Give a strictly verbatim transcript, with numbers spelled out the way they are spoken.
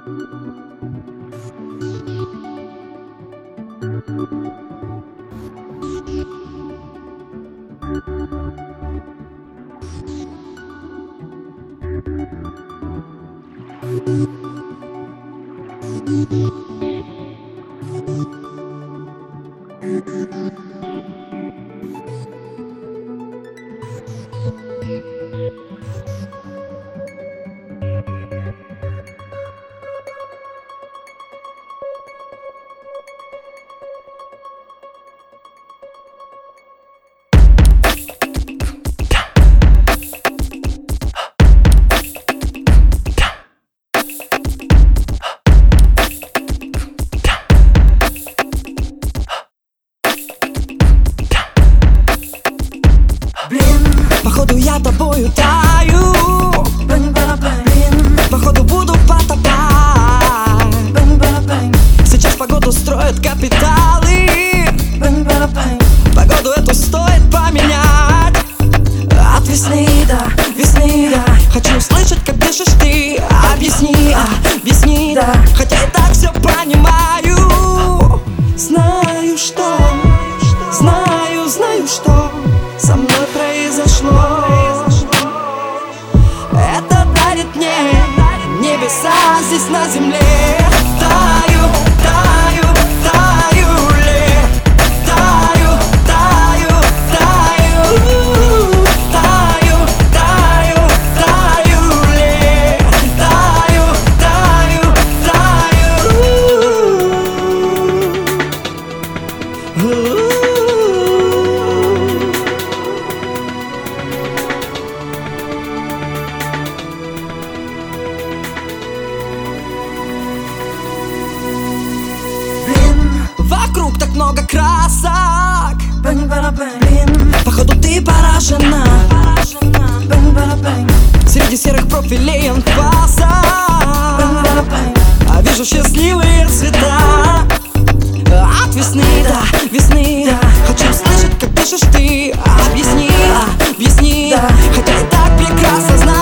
Походу я тобою таю, походу буду потопать. Сейчас погоду строят капиталы, погоду эту стоит поменять. От весны до весны, да, хочу услышать, как дышишь ты. Объясни, объясни, да, хотя и так все понимаю. Знаю, что, знаю, знаю, что со мной произошло. Это дарит мне небеса здесь на земле. Таю, таю, таю ли, таю, таю, таю, таю, таю, таю ли, таю, таю, таю. Вокруг так много красок, походу ты поражена. Среди серых профилей анфаса а вижу счастливые цвета. От весны до весны, да, хочу услышать, как дышишь ты. Объясни, объясни, хотя и так прекрасно знаю.